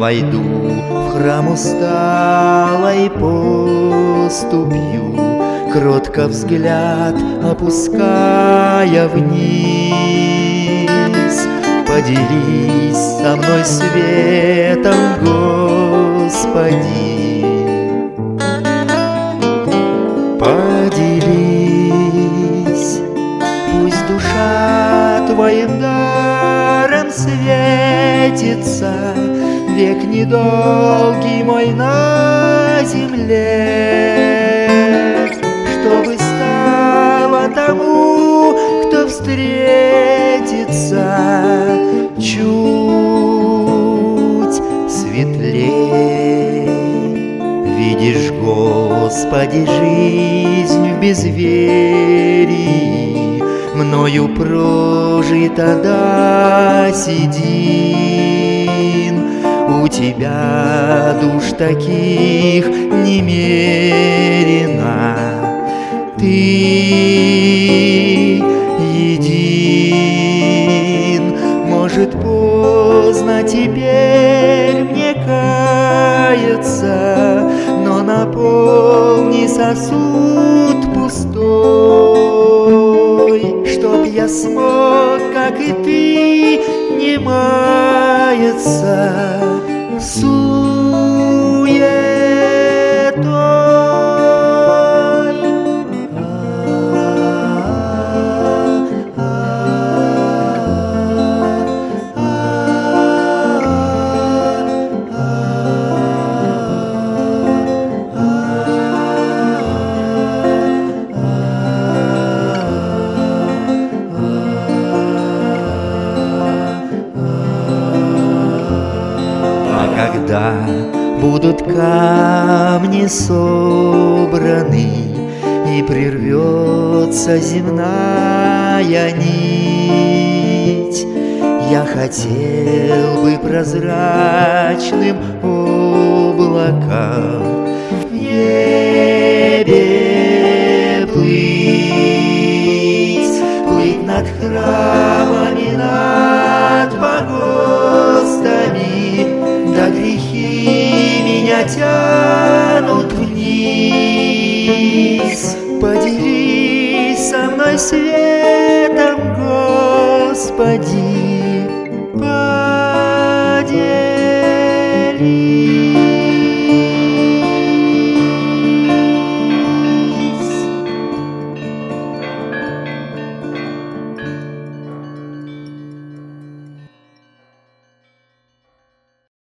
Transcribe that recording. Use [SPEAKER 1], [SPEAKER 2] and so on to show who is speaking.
[SPEAKER 1] войду в храм усталой поступью, кротко взгляд опуская вниз. Поделись со мной светом, Господи, поделись. Пусть душа Твоим даром светится, век недолгий мой на земле, чтобы стало тому, кто встретится, чуть светлей. Видишь, Господи, жизнь в безверии мною прожита до седин. У Тебя душ таких немерено, Ты един. Может, поздно теперь мне каяться, но наполни сосуд пустой, чтоб я смог, как и Ты, не маяться суетой. Когда будут камни собраны и прервется земная нить, я хотел бы прозрачным облаком в небе плыть над храмами, над погостами. Да грехи меня тянут вниз. Поделись со мной светом, Господи, поделись.